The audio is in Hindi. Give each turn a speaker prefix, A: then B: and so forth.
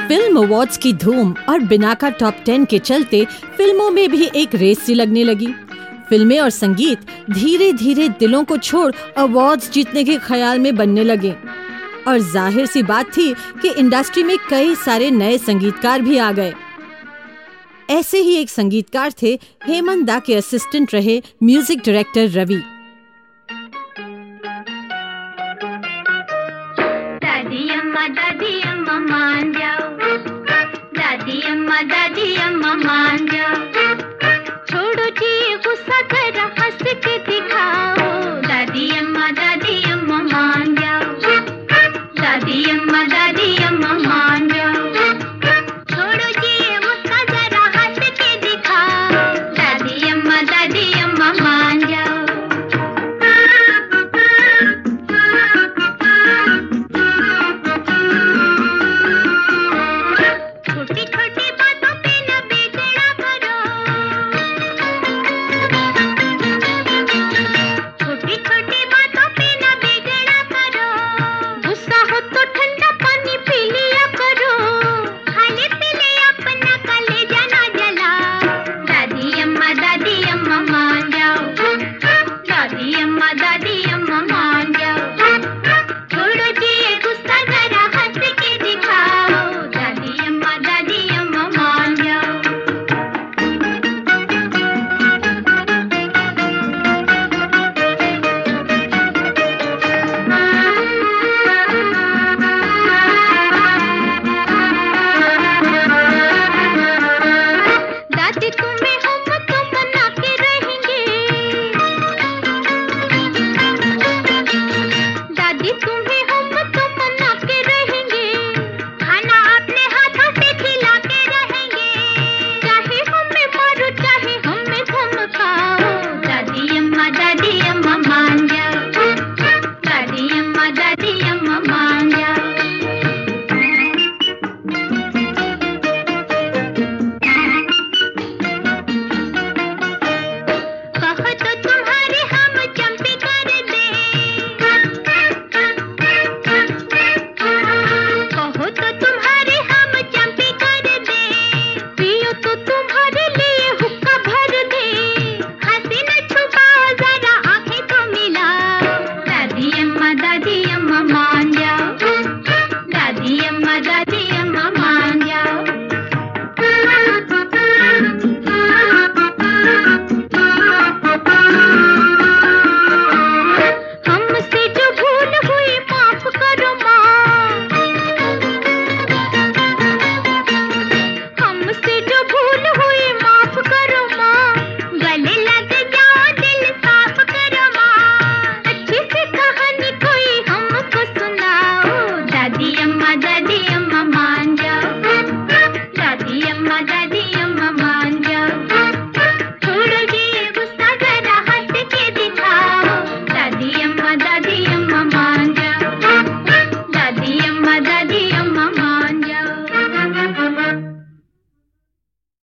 A: फिल्म अवार्ड्स की धूम और बिना का टॉप 10 के चलते फिल्मों में भी एक रेस सी लगने लगी। फिल्में और संगीत धीरे धीरे दिलों को छोड़ अवार्ड्स जीतने के ख्याल में बनने लगे और जाहिर सी बात थी कि इंडस्ट्री में कई सारे नए संगीतकार भी आ गए। ऐसे ही एक संगीतकार थे हेमंत दा के असिस्टेंट रहे म्यूजिक डायरेक्टर रवि।
B: दादी अम्मा मान जाओ, दादी अम्मा मान जाओ, छोड़ो जी गुस्सा जरा हंस के दिखाओ। दादी अम्मा मान जाओ, दादी अम्मा मान जाओ, छोड़ो जी गुस्सा जरा हंस के दिखाओ। दादी अम्मा मान जाओ। दादी अम्मा मान जाओ, दादी अम्मा